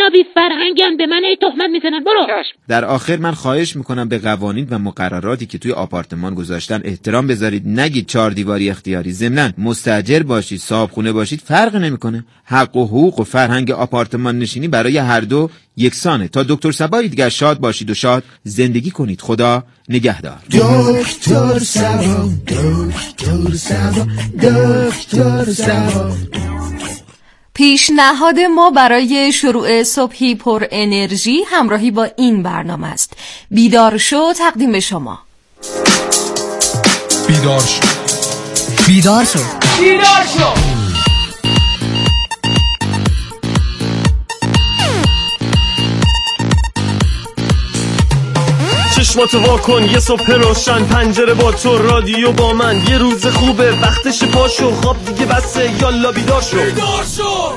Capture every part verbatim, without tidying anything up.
بی فرهنگن، به من ای تهمت میزنن. برو. در آخر من خواهش میکنم به قوانین و مقرراتی که توی آپارتمان گذاشتن احترام بذارید. نگید چهار دیواری اختیاری. ضمناً مستاجر باشید، صاحبخونه باشید، فرق نمیکنه. حق و حقوق و فرهنگ آپارتمان نشینی برای هر دو یکسانه. تا دکتر صبایی دیگر شاد باشید و شاد زندگی کنید. خدا نگهدار. دکتر صبا، دکتر صبا، دکتر صبا. پیشنهاد ما برای شروع صبحی پر انرژی همراهی با این برنامه است. بیدار شو تقدیم به شما. بیدار شو، بیدار شو، بیدار شو. چشماتو وا کن، یه صبح روشن، پنجره با تو، رادیو با من. یه روز خوبه، وقتش پاشو، خواب دیگه بسه، یالا بیدار شو، بیدار شو.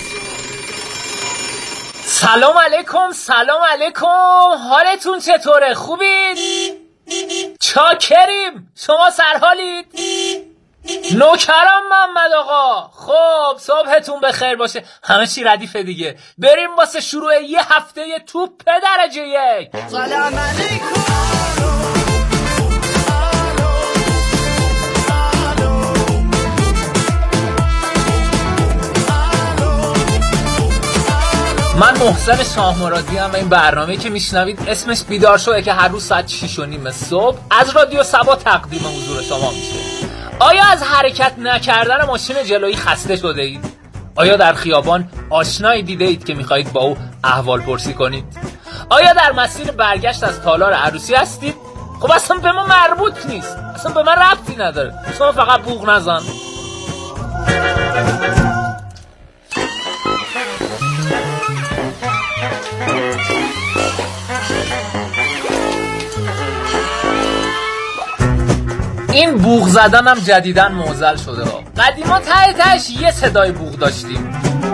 سلام علیکم، سلام علیکم. حالتون چطوره؟ خوبید؟ چاکریم. شما سرحالید؟ نوکرم محمد آقا. خب صبحتون بخیر باشه. همه چی ردیفه دیگه. بریم واسه شروع یه هفته توپ درجه یک. سلام علیکم. من محسن شاه مرادی ام و این برنامه‌ای که میشنوید اسمش بیدار شوه که هر روز ساعت شش و نیم صبح از رادیو سبا تقدیم حضور شما میشه. آیا از حرکت نکردن ماشین جلویی خسته شده اید؟ آیا در خیابان آشنایی دیده اید که میخواهید با او احوال پرسی کنید؟ آیا در مسیر برگشت از تالار عروسی هستید؟ خب اصلا به ما مربوط نیست، اصلا به من ربطی نداره، شما فقط بوق نزن. این بوق زدن هم جدیدن معضل شده ها. قدیما ته تهش یه صدای بوق داشتیم.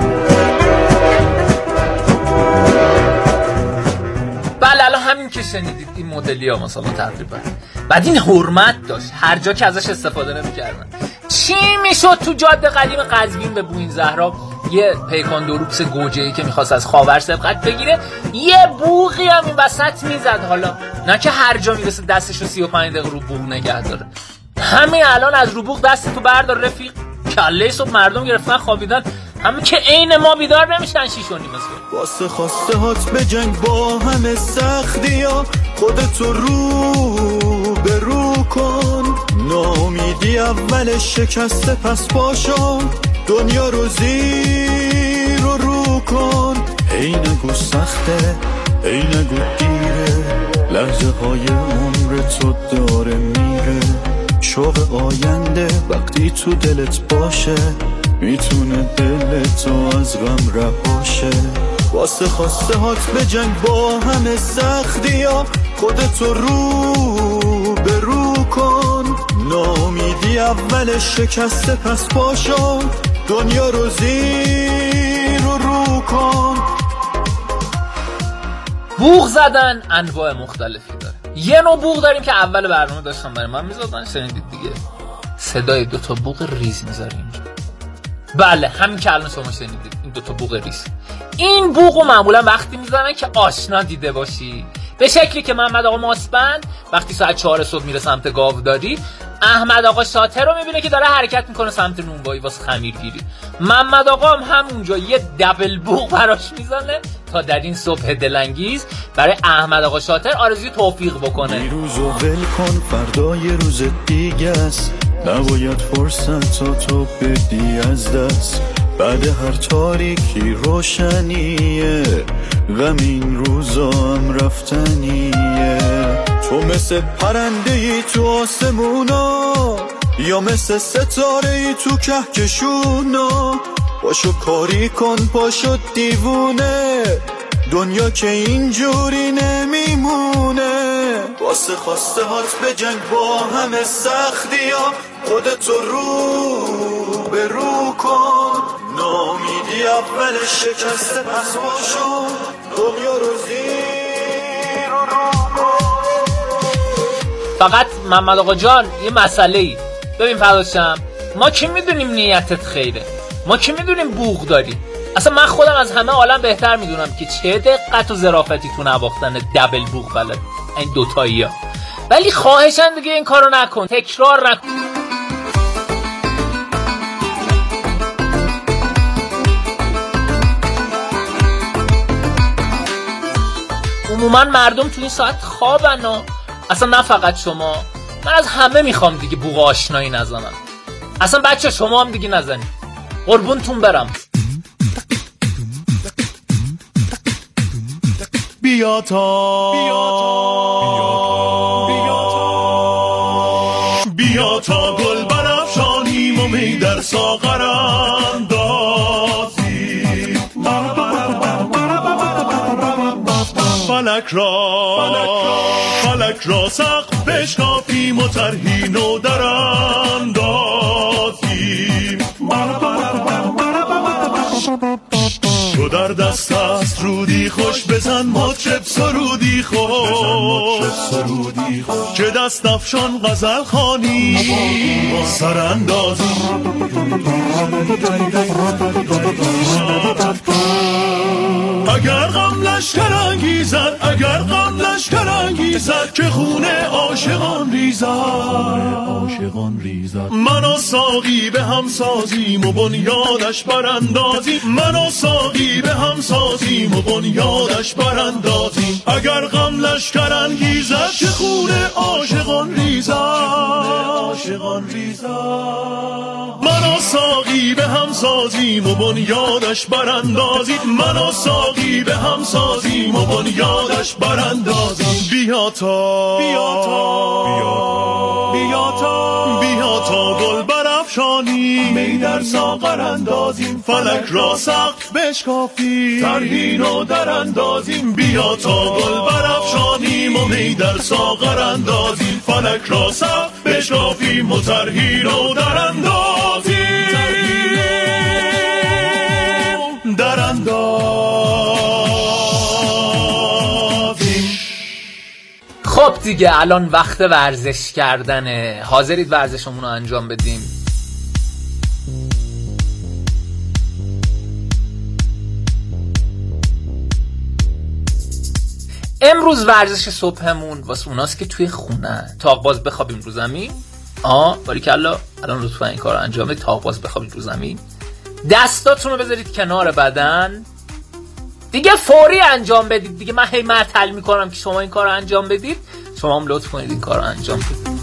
بله الان همین که شنیدید این مدلی ها مثلا تقریبا. بعد این حرمت داشت، هر جا که ازش استفاده نمی‌کردن. چی میشد تو جاده قدیم قزوین به بوین زهرا یه پیکان دروکس گوجه‌ای که می‌خواست از خاور سبقت بگیره یه بوقی هم این وسط میزد. حالا نه که هر جا میرسه دستشو سی و پنج دقیقه رو بوق نگه داره. همین الان از رو بوق دستتو بردار رفیق. کله صبح مردم گرفتن خوابیدن، همه که عین ما بیدار نمیشن شیش و نیم صبح. واسه خواسته هات به جنگ با همه سختیا، خودتو رو به رو کن. نامیدی اول شکسته پس پاشو، دنیا رو زیر رو رو کن. ای نگو سخته، ای نگو دیره، لحظه های عمر تو داره میره. شوق آینده وقتی تو دلت باشه، میتونه دلتو از غم رهاشه. واسه خواسته هات به جنگ با همه سختیا، خودتو رو به رو کن. نامیدی اول شکسته پس پاشو، دنیا رو زیر رو رو کن. بوق زدن انواع مختلفی داره. یه نوع بوق داریم که اول برنامه داشتم برای من میزدن، شنیدید دیگه، صدای دوتا بوق ریز میذاره اینجا. بله همین که الان شما شنیدید، این دوتا بوق ریز. این بوقو معمولا وقتی میزنن که آشنا دیده باشی، به شکلی که محمد آقا ماسبند وقتی ساعت چهار صبح میره سمت گاوداری، احمد آقا شاطر رو میبینه که داره حرکت میکنه سمت نونوایی واسه خمیرگیری. محمد آقا هم همونجا یه دبل بوق براش میزنه تا در این صبح دلانگیز برای احمد آقا شاطر آرزوی توفیق بکنه. دیروزو ول کن، فردا یه روز دیگه است، نباید فرصت تو بدی از دست. بعد هر تاریکی روشنیه، غم این روزا هم رفتنیه. تو مثل پرنده ای تو آسمونا، یا مثل ستاره ای تو کهکشونا. پاشو کاری کن، پاشو دیوونه، دنیا که اینجوری نمیمونه. واسه خواسته هات به جنگ با همه سختیا، خودتو رو به رو کن. نامیدی اول شکسته پس باشو، دنیا رو زیر رو رو کن. فقط محمد آقا جان یه مسئله ای ببین فداشم، ما که میدونیم نیتت خیره، ما که میدونیم بوق داری، اصلا من خودم از همه عالم بهتر میدونم که چه دقت و ظرافتی تو نواختن دبل بوق بلد این دوتایی ها، ولی خواهشن دیگه این کارو نکن، تکرار نکن. عموما مردم تو این ساعت خوابن و اصلا نه فقط شما، من از همه میخوام دیگه بوق آشنایی نزنن. اصلا بچه شما هم دیگه نزنید، قربونتون برم. بیا تا بیا تا گل برافشانیم و می در ساغر اندازیم، فلک را فلک را سقف بشکافیم و طرحی نو در اندازیم. تو در دست است رودی خوش، بزن مطرب سرودی خوش، که دست افشان غزل خوانی سراندازی. اگر غم لشکر انگیزد، اگر غم لشکر انگیزد، که خون عاشقان ریزد، عاشقان ریزد. من و ساقی به هم سازیم و بنیادش براندازیم، من و ساقی به هم سازیم و بنیادش براندازیم. اگر غم لشکر انگیزد، که خون عاشقان ریزد، عاشقان ریزد. من و ساقی به هم سازیم و بنیادش براندازیم، من و ساقی به هم سازیم و بنیادش براندازیم. بیا تا بیا تا بیا تا بیا تا گل برافشانی، می در ساغر اندازیم، فلک را سقف بشکافیم، طرحی نو در اندازیم. بیا تا گل برافشانیم و می در ساغر اندازیم، فلک را سقف بشکافیم و طرحی نو در اندازیم، در اندازیم. خب دیگه الان وقت ورزش کردنه. حاضرید ورزشمون رو انجام بدیم؟ امروز ورزش صبحمون واسه اوناست که توی خونه تاق‌باز بخوابیم رو زمین. آه باریکلا، الان لطفا این کار رو انجام بدید. تاق‌باز بخوابید رو زمین، دستاتون رو بذارید کنار بدن، دیگه فوری انجام بدید دیگه. من هی معطل میکنم که شما این کار رو انجام بدید، شما هم لطف کنید این کار رو انجام بدید.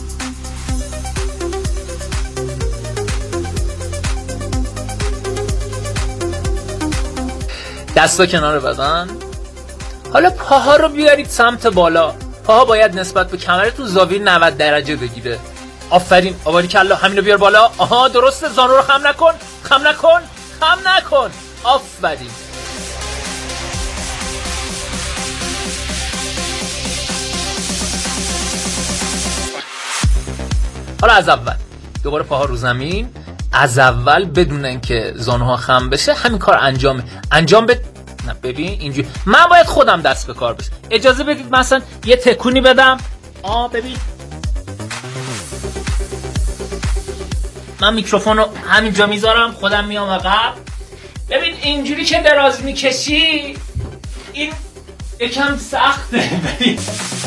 دستا کنار بدن. حالا پاها رو بیارید سمت بالا. پاها باید نسبت به کمرتون زاویه نود درجه بگیره. آفرین، باریکلا، همین رو بیار بالا. آها درسته، زانو رو خم نکن، خم نکن، خم نکن. آفرین. حالا از اول دوباره پاها رو زمین، از اول بدون اینکه زانوها خم بشه همین کار انجام انجام بد. نه ببین اینجوری من باید خودم دست به کار بشم. اجازه بدید مثلا یه تکونی بدم. آ ببین من میکروفون رو همینجا میذارم، خودم میام عقب. ببین اینجوری که دراز میکشی این یکم سخته. ببین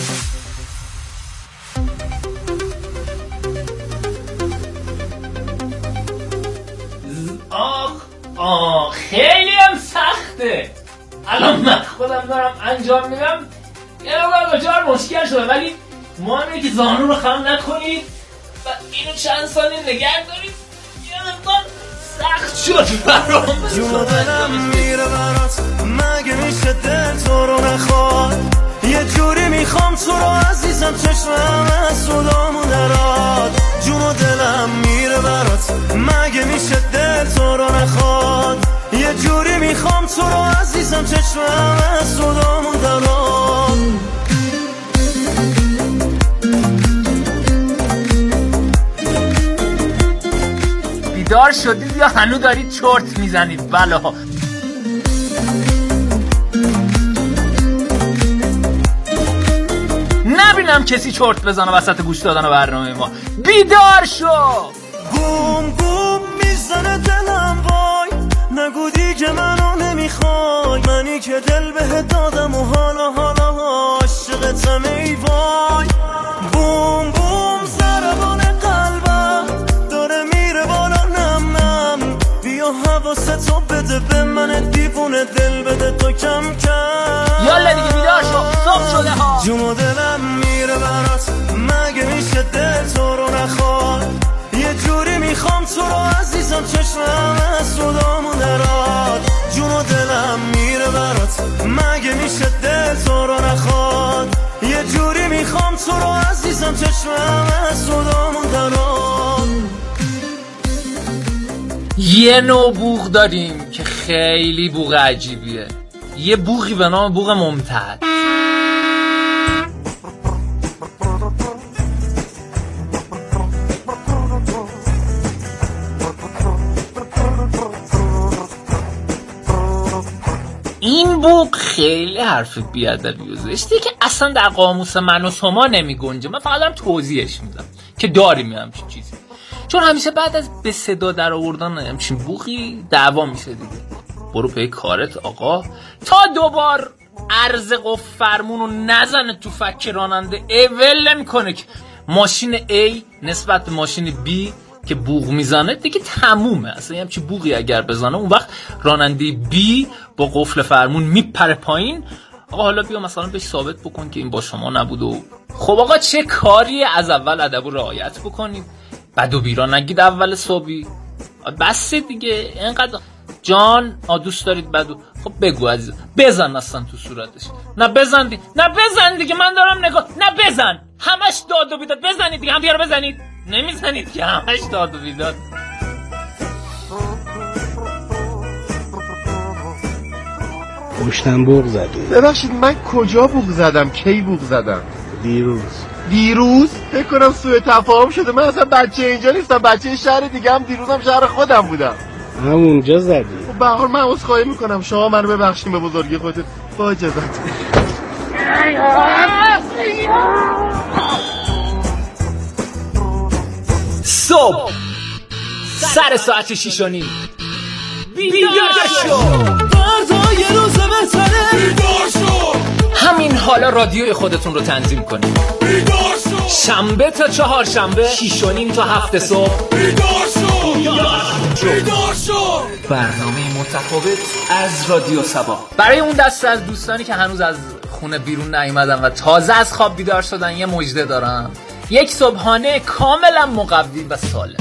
آخ آخ خیلی هم سخته. الان من خودم دارم انجام میدم، یه مقدار بچه‌ها مشکل شده، ولی مهمه که زانو رو خم نکنید و اینو چند ثانیه نگه دارید. یه مقدار سخت شد برام. جون دلم میره برات، مگه میشه دل تو رو نخواد؟ یه جوری میخوام تو رو عزیزم، چشمم از صدامون دراد. جون دلم میره برات، مگه میشه دل تو رو نخواد؟ یه جوری میخوام تو رو عزیزم، چشمم از صدامون دراد. بیدار شدید یا هنو دارید چرت میزنید؟ بلا نبینم کسی چرت بزنه وسط گوش دادن برنامه ما. بیدار شو. گوم گوم میزنه دلم وای، نگو دیگه منو نمیخوای، منی که دل بهت دادم و حالا حالا عاشقتم ای وای. بوم بوم ضربان قلبم داره میره بالا نم نم، بیا حواستو بده به من دیوونه دل بده تو کم کم. یالا دیگه بیدار شو، صبح شده ها. جون و دلم میره برات، مگه میشه دل تو رو نخواد؟ یه جوری میخوام تو رو عزیزم چشمم از صدامون دراد. جون و دلم میره برات، مگه میشه دل تو رو نخواد؟ یه جوری میخوام تو رو عزیزم چشمم از صدامون دراد. یه نوع بوق داریم که خیلی بوق عجیبیه، یه بوقی به نام بوق ممتد. این بوق خیلی حرف بیادبی و زشته که اصلا در قاموس من و شما نمی گنجه. من فقط دارم توضیحش میدم که داریم همچین چیزی، چون همیشه بعد از به صدا در آوردن همچین بوقی دعوا میشه دیگه. برو پی کارت آقا، تا دوبار عرض قف فرمون رو نزنه تو فک راننده. اول نمیکنه که ماشین A نسبت به ماشین B که بوق میزنه دیگه تمومه. اصلا یه همچین بوقی اگر بزنه اون وقت راننده B با قفل فرمون میپره پایین. آقا حالا بیا مثلا بهش ثابت بکن که این با شما نبود. و خب آقا چه کاری؟ از اول ادب و رعایت بکنید، بعد و بیرا نگید اول صبحی. بس دیگه اینقدر جان آ دوست دارید بدو. خب بگو عزیز، بزن اصلا تو صورتش. نه بزن دی. نه بزن دیگه، من دارم نگاه. نه بزن، همش داد و بیداد. بزنید دیگه، هم دیگه رو بزنید. نمیزنید که همش داد و بیداد. پشتم بوق زدی. ببخشید من کجا بوق زدم؟ کی بوق زدم؟ دیروز. دیروز؟ فکر کنم سوء تفاهم شده. من اصلا بچه اینجا نیستم، بچه شهر دیگه هم. دیروزم شهر خودم بودم. همونجا زدی. به هر حال من عذرخواهی میکنم، شما منو ببخشید به بزرگی خودت. با اجازهت. صبح سر ساعت شیش و نیم بیدار شو. فردا یه روز بهتره. بیدار شو. همین حالا رادیوی خودتون رو تنظیم کنید. بیدار شو. شنبه تا چهار شنبه، شیش و نیم تا هفت صبح. بیدار شو. بیدار شو. برنامه متفاوت از رادیو سبا برای اون دسته از دوستانی که هنوز از خونه بیرون نیومدن و تازه از خواب بیدار شدن. یه مژده دارم، یک صبحانه کاملا مقوی و سالم.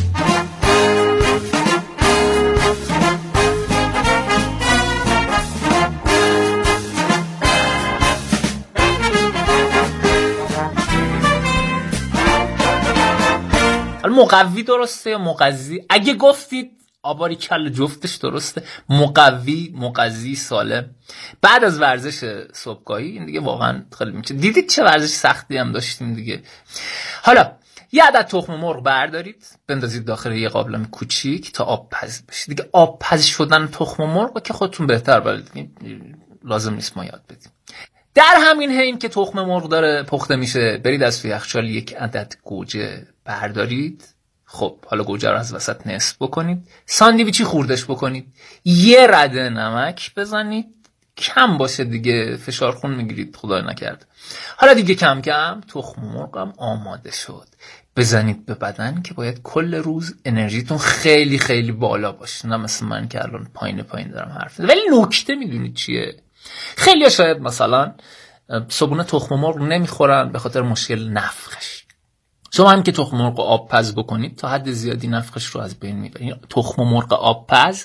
مقوی درسته یا مقضی؟ اگه گفتید آباری کل جفتش درسته. مقوی، مقضی، سالم. بعد از ورزش صبحگاهی این دیگه واقعا خیلی میشه. دیدید چه ورزش سختی هم داشتیم دیگه. حالا یه عدد تخم مرغ بردارید، بندازید داخل یه قابلمه کوچیک تا آب پز بشه. دیگه آب پز شدن تخم مرغ که خودتون بهتر بلدید، لازم نیست ما یاد بدیم. در همین حین که تخم مرغ داره پخته میشه، برید از توی یخچال یک عدد گوجه بردارید. خب حالا گوجه رو از وسط نصف بکنید، ساندویچی خوردش بکنید، یه رده نمک بزنید، کم باشه دیگه، فشار خون میگیرید خدای نکرد. حالا دیگه کم کم تخم مرغم آماده شد. بزنید به بدن که باید کل روز انرژیتون خیلی خیلی بالا باشه، نه مثل من که الان پایین پایین دارم حرف میزنم. ولی نکته میدونید چیه؟ خیلی شاید مثلا صبحونه تخم مرغ نمیخورن به خاطر مشکل نفخش. شما هم که تخم مرغ آب پز بکنید تا حد زیادی نفخش رو از بین میبرید. تخم مرغ آب پز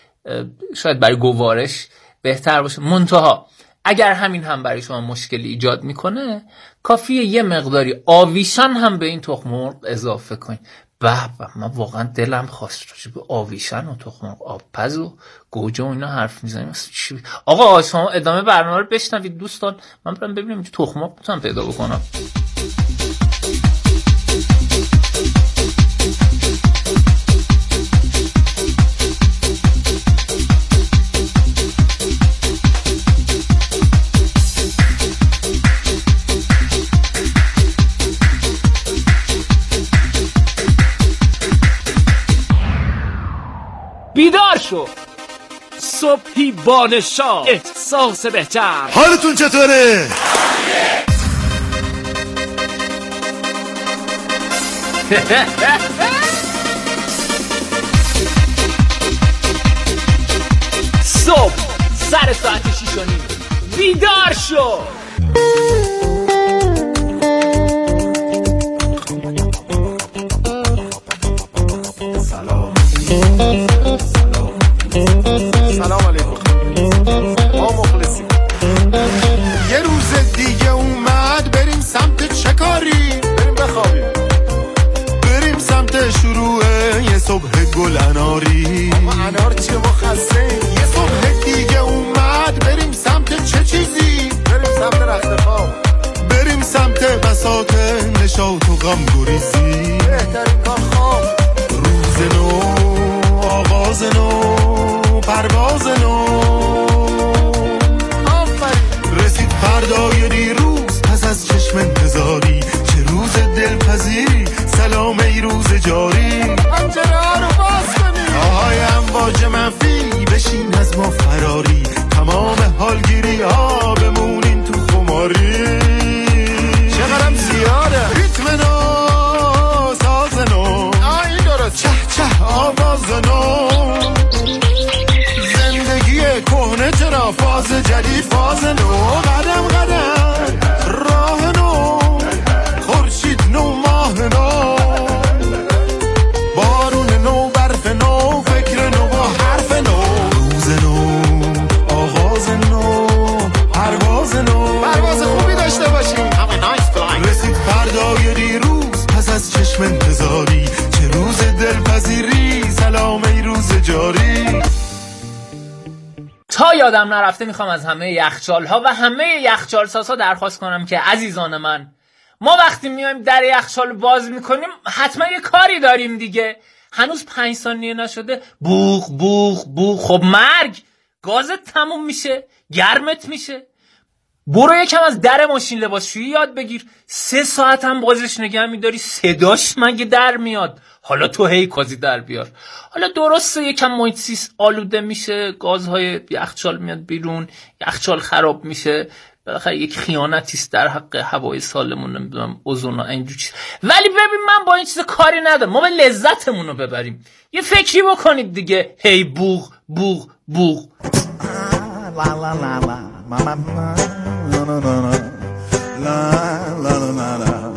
شاید برای گوارش بهتر باشه. منتها اگر همین هم برای شما مشکلی ایجاد میکنه، کافیه یه مقداری آویشن هم به این تخم مرغ اضافه کنید. به به، من واقعا دلم خواست راجع به آویشن و تخم مرغ آب پز و گوجه و اینا حرف میزنیم. آقا شما ادامه برنامه رو بشنوید دوستان. من برم ببینم چه تخم مرغ میتونم پیدا بکنم. بیدار شو. صبحی با نشاط، احساس بهتر. حالتون چطوره؟ صبح سر ساعت شیش و نیم بیدار شو. سلام سلام علیکم. ما مخلصیم. یه روز دیگه اومد بریم سمت چه کاری؟ بریم بخوابیم. بریم سمت شروع یه صبح گل اناری. اما انار چیه ما خسته؟ یه صبح دیگه اومد بریم سمت چه چیزی؟ بریم سمت رخت خواب. بریم سمت بساط نشاط و غم گریزی. بهترین کار خواب. روز نو، آغاز نو، پرواز نو. آفرین. رسید فردای دیروز پس از چشم انتظاری. چه روز دلپذیری، سلام ای روز جاری. پنجره رو باز کنی. آهای امواج منفی بشین از ما فراری. تمام حالگیری ها بمونین تو خماری. چقدرم زیاده ریتم نو، ساز نو. آه این درست. چه چه آواز نو. زندگی کهنه چرا فاز جدید، فاز نو. قدم قدم راه نو. خورشید نو، ماه نو. بارون نو، برف نو، فکر نو و حرف نو. روز نو، آغاز نو، پرواز نو. پرواز خوبی داشته باشیم. رسید فردای دیروز پس از چشم انتظاری. چه روز دلپذیری، سلام ای روز جاری. تا یادم نرفته میخوام از همه یخچال ها و همه یخچال سازها درخواست کنم که عزیزان من، ما وقتی میایم در یخچال باز میکنیم حتما یه کاری داریم دیگه. هنوز پنج ثانیه نشده بوغ بوغ بوغ. خب مرگ، گازت تموم میشه، گرمت میشه. برو یکم از در ماشین لباسشویی یاد بگیر. سه ساعت هم بازش نگه میداری، صداش مگه در میاد؟ حالا تو هی کازی در بیار. حالا درسته یکم محیط زیست آلوده میشه، گازهای یخچال میاد بیرون، یخچال خراب میشه، بالاخره یک خیانتی است در حق هوای سالمون، نمیدونم اوزون و اینجور چیز. ولی ببین من با این چیز کاری ندارم، ما به لذتمون رو ببریم. یه فکری بکنید دیگه. هی بوغ بوغ بوغ. لا لا لا لا ماما لا لا لا لا لا لا لا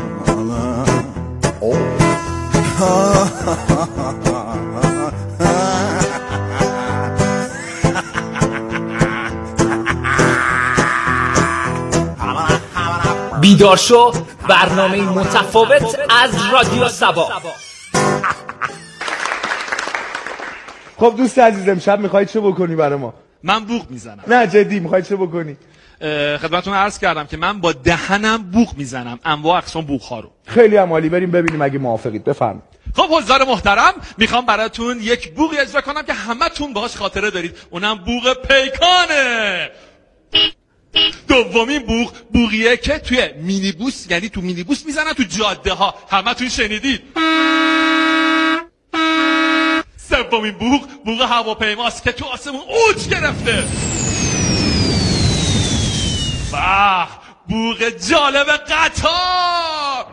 بیدار شو، برنامه متفاوت از رادیو سبا. خب دوست عزیزم، امشب میخوای چه بکنی برای ما؟ من بوق میزنم. نه جدی میخوای چه بکنی؟ خدمتتون عرض کردم که من با دهنم بوق میزنم، انواع اقسام بوق ها رو. خیلی عالی، بریم ببینیم اگه موافقید. بفرمایید. خب حضار محترم، میخوام براتون یک بوقی اجرا کنم که همتون باهاش خاطره دارید، اونم بوق پیکانه. دومین بوق بوقیه که توی مینیبوس، یعنی تو مینیبوس میزنن تو جاده ها، همتون شنیدید. سومین بوق بوق هواپیماست که تو آسمون اوج گرفته. واه، بوق جالب قطار.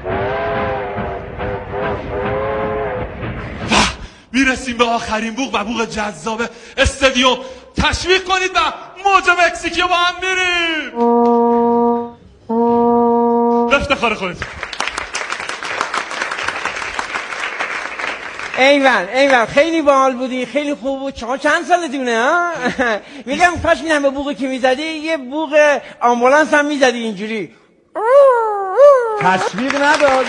واه، میرسیم به آخرین بوق و بوق جذاب استادیوم. تشویق کنید و موج مکزیکی با هم میریم. به افتخار خودتون. ایول ایول، خیلی باحال بودی، خیلی خوب بود. چقدر چند سالتونه ها؟ میگم کاش این همه بوقی که میزدی یه بوق آمبولانس هم میزدی اینجوری. تشویق نداد.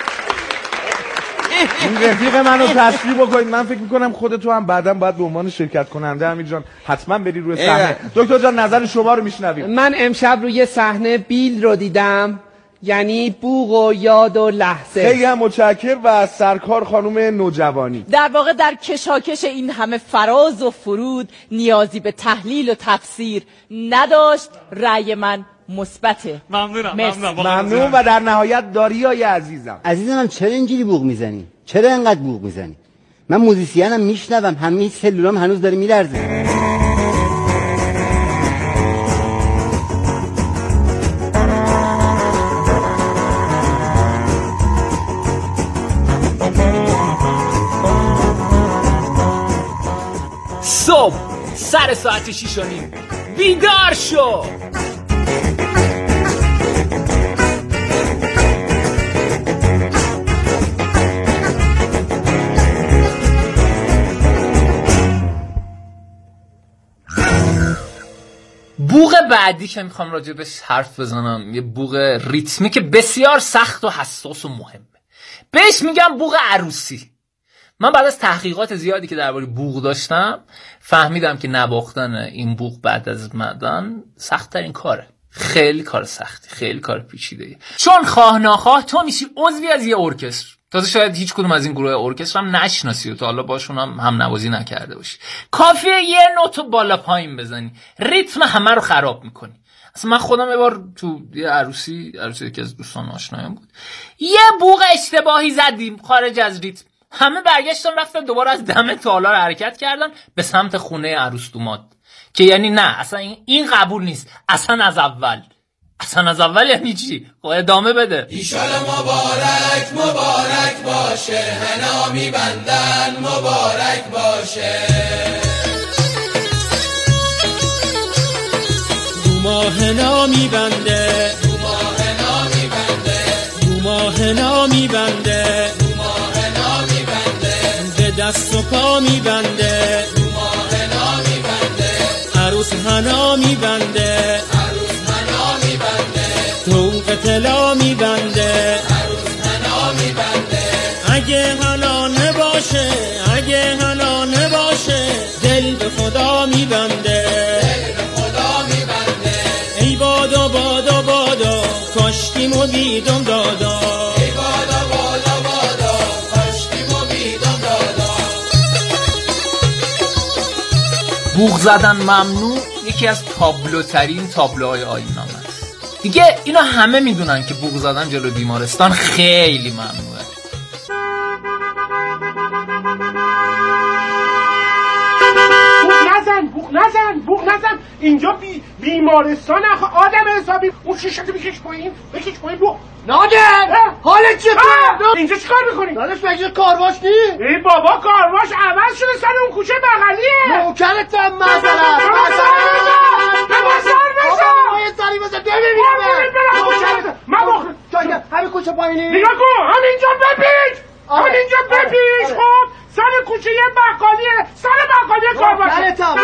این رفیق منو تشویق بکنید. من فکر میکنم خودتو هم بعداً باید به عنوان شرکت کننده امیر جان حتما بری روی صحنه. دکتر جان نظر شما رو میشنویم. من امشب روی صحنه بیل رو دیدم، یعنی بوق و یاد و لحظه. خیلی هم متشکر. و سرکار خانم نوجوانی، در واقع در کشاکش این همه فراز و فرود نیازی به تحلیل و تفسیر نداشت. رأی من مثبته. ممنونم. ممنونم. ممنون. و در نهایت داریای عزیزم. عزیزم چرا اینجوری بوق میزنی؟ چرا اینقدر بوق میزنی؟ من موزیسینم میشنوم، همه سلولام هنوز داره میلرزه. سر ساعت شیش و نیم. بیدار شو. بوق بعدی که میخوام راجع بهش حرف بزنم یه بوق ریتمی که بسیار سخت و حساس و مهمه. بهش میگم بوق عروسی. من بعد از تحقیقات زیادی که درباره بوق داشتم فهمیدم که نواختن این بوق بعد از معدن سخت ترین کاره. خیلی کار سختی، خیلی کار پیچیده‌ای. چون خواه ناخواه تو میشی عضوی از یه ارکستر. تازه شاید هیچ کدوم از این گروه ارکستر هم نشناسی و تا حالا باشون هم هم نوازی نکرده باشی. کافیه یه نوتو بالا پایین بزنی، ریتم همه رو خراب میکنی. اصلا من خودم یه بار تو یه عروسی عروسی که از دوستان آشنایم بود، یه بوق اشتباهی زدیم خارج از ریتم. همه برگشتن رفتن دوباره از دم تالار حرکت کردن به سمت خونه عروس دوماد، که یعنی نه اصلا این قبول نیست. اصلا از اول اصلا از اول یعنی چی؟ خب ادامه بده. ایشالا مبارک مبارک باشه، حنا میبندن مبارک باشه. دوما حنا میبنده، دوما حنا میبنده، دوما حنا میبنده، دوما حنا میبنده، به دست و پا میبنده، دوما حنا میبنده، عروس حنا میبنده، توق طلا میبنده، عروس حنا میبنده. اگه حنا نباشه، اگه حنا نباشه، دل به خدا میبنده، دل به خدا میبنده. ای بادا بادا بادا کاشتیمو دیدم دادا، ای بادا بادا بادا کاشتیمو دیدم دادا. بوق زدن ممنوع یکی از تابلوترین تابلوهای آیین‌نامه است. دیگه اینا همه میدونن که بوق زدن جلو بیمارستان خیلی ممنوعه. بوق نزن، بوق نزن، بوق نزن. اینجا بی... بیمارستان آخه آدم حسابی. اون شیشتو بکش پایین، بکش پایین. بوق نادر حالت چطوره؟ اینجا چیکار میکنی؟ داداش مگه کارواش نی؟ ای بابا کارواش عوض شده سر اون کوچه بغلیه. نوکرتم مثلا به بازار نشو. یه سری بزن ببینیم. من بخور جایی همین کوچه پایینی؟ نگاه کن همینجا بپیچ، همینجا بپیچ. خب سر کوچه یه بقالیه، سر بقالیه کارواشه.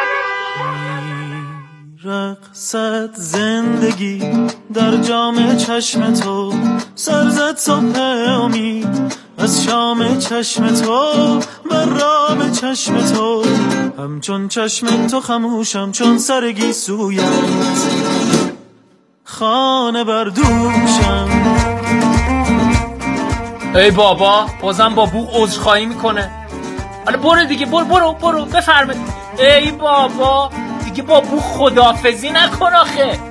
رقصت زندگی در جام چشم تو، سرزد صبح امید از شام چشم تو، مرام چشم تو، همچون چشم تو خموشم چون سرگی سویت، خانه بردوشم. ای بابا بازم با بوق عذرخواهی میکنه. حالا برو دیگه، برو برو برو بفرمایید. ای بابا دیگه با بوق خداحافظی نکن آخه.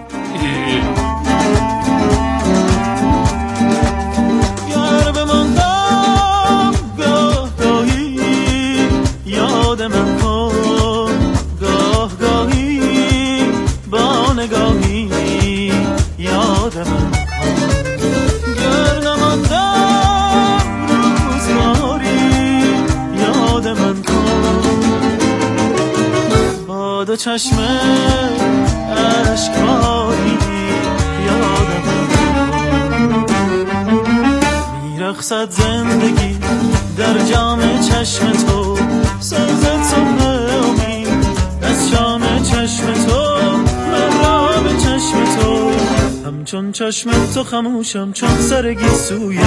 یار بماندم گاه گاهی، یاد من کن گاه گاهی، با نگاهی یاد من کن. گر نماندم روزگاری، یاد من کن با دو چشم اشکباری، یاد من میرقصد زندگی در جام چشم تو، سرزد صبح امید از شام چشم تو، مرام چشم تو، همچون چشم تو خموشم چون سرگی سویت،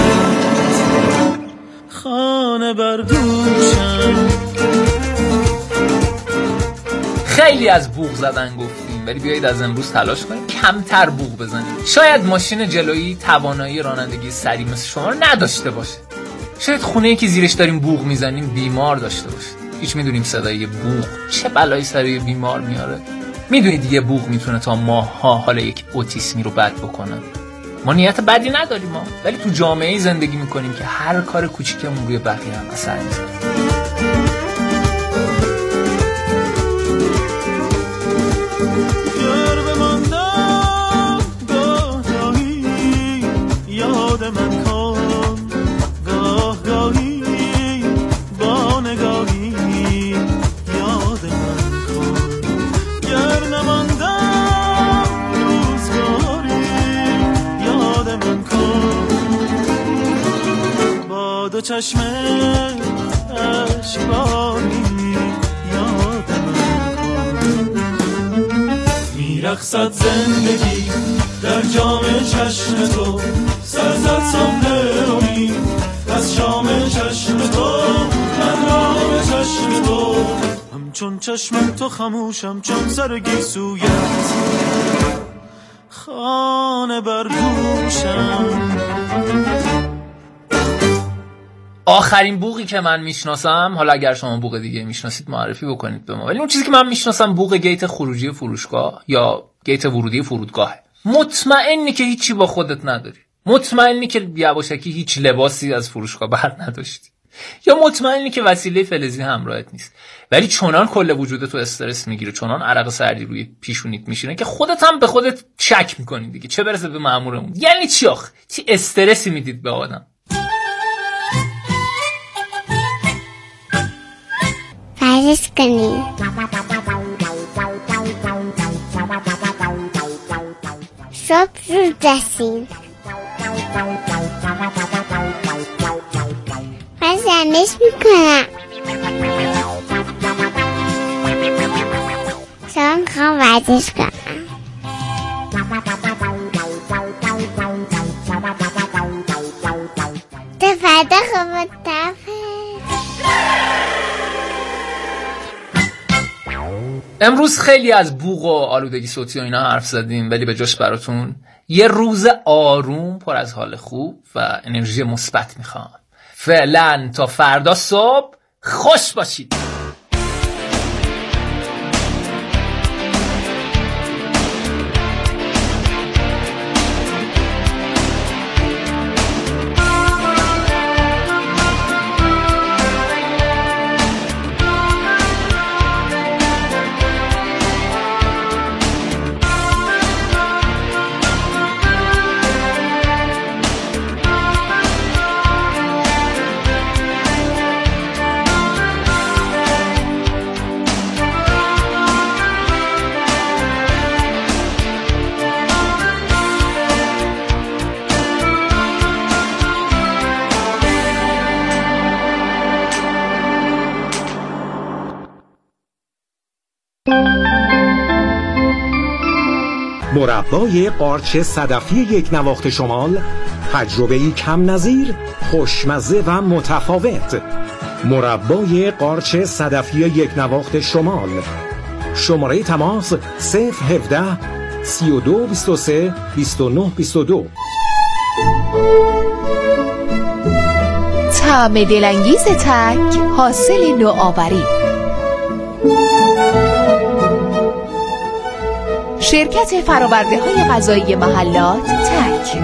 خانه بردوشم. خیلی از بوق زدن گفتیم، ولی بیایید از امروز تلاش کنیم کمتر بوق بزنیم. شاید ماشین جلویی توانایی رانندگی سریع مثل شما رو نداشته باشه، شاید خونه‌ای که زیرش داریم بوق میزنیم بیمار داشته باشه. هیچ میدونیم صدای بوق چه بلایی سر بیمار میاره؟ میدونید یه بوق میتونه تا ماه‌ها حال یک اوتیسمی رو بد بکنه. ما نیت بدی نداریم ما، ولی تو جامعه‌ای زندگی میکنیم که هر کار کوچیکمون روی بقیه هم اثر میذاره. یاد من کن گاه گاهی، با نگاهی یاد من کن. تو چشم اشکباری یادم میرقصد زندگی در جام چشم تو سرزد سامنه امید از شام چشم تو من رام چشم تو همچون چشم تو خموشم چون سر گیسویت خانه بر دوشم. آخرین بوقی که من میشناسم، حالا اگر شما بوق دیگه میشناسید معرفی بکنید به ما، ولی اون چیزی که من میشناسم بوق گیت خروجی فروشگاه یا گیت ورودی فرودگاهه. مطمئنی که هیچی با خودت نداری، مطمئنی که یواشکی هیچ لباسی از فروشگاه بر نداشتی، یا مطمئنی که وسیله فلزی همراهت نیست، ولی چنان کل وجودت تو استرس میگیره، چنان عرق سردی روی پیشونیت میشینه که خودت هم به خودت شک میکنی دیگه، چه برسه به مأمورمون. یعنی چی آخ؟ چی استرسی میدید به آدم؟ ورزش کنی، صبح زود رسیم، من زنش میکنم، شما میخوام ورزش کنم. تا فردا خوب تفه. امروز خیلی از بوق و آلودگی صوتی و اینا حرف زدیم، ولی به جاش براتون یه روز آروم پر از حال خوب و انرژی مثبت میخوام. فعلا تا فردا صبح خوش باشید. مربای قارچ صدفی یک نواخت شمال، تجربه‌ای کم نظیر، خوشمزه و متفاوت. مربای قارچ صدفی یک نواخت شمال. شماره تماس صفر هفده سی و دو بیست و سه بیست و نه بیست و دو. طعم دلانگیز تک، حاصل نوآوری. شرکت فرآورده‌های غذایی محلات تک.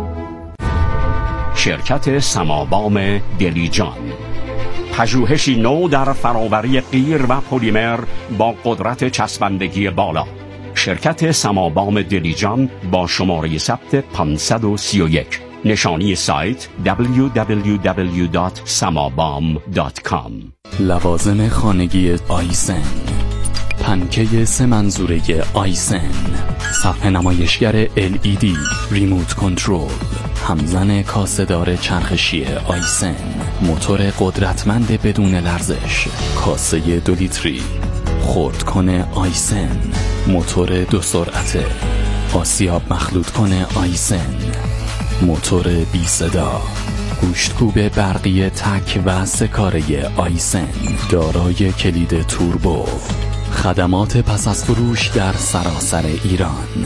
شرکت سمابام دلیجان، پژوهشی نو در فراوری قیر و پلیمر با قدرت چسبندگی بالا. شرکت سمابام دلیجان با شماره ثبت پانصد و سی و یک. نشانی سایت دبلیو دبلیو دبلیو دات سمابام دات کام. لوازم خانگی آیسن، پنکه سه منظوره آیسن، صفحه نمایشگر ال ای دی، ریموت کنترل، همزن کاسه‌دار چرخشی آیسن، موتور قدرتمند بدون لرزش، کاسه دو لیتری، خرد کنه آیسن، موتور دو سرعته، آسیاب مخلوط کنه آیسن، موتور بی صدا، گوشتکوب برقی تک و سکاره آیسن، دارای کلید توربو. خدمات پس از فروش در سراسر ایران.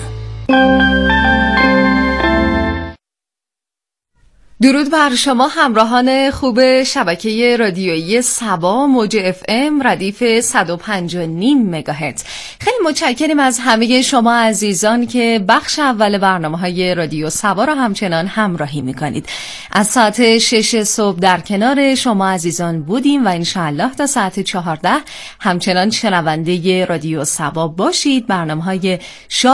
درود بر شما همراهان خوب شبکه رادیویی سبا، موج اف ام ردیف صد و پنج و نیم مگاهرتز. خیلی متشکریم از همه شما عزیزان که بخش اول برنامه‌های رادیو سبا را همچنان همراهی می‌کنید. از ساعت شش صبح در کنار شما عزیزان بودیم و انشاءالله تا ساعت چهارده همچنان شنونده رادیو سبا باشید. برنامه‌های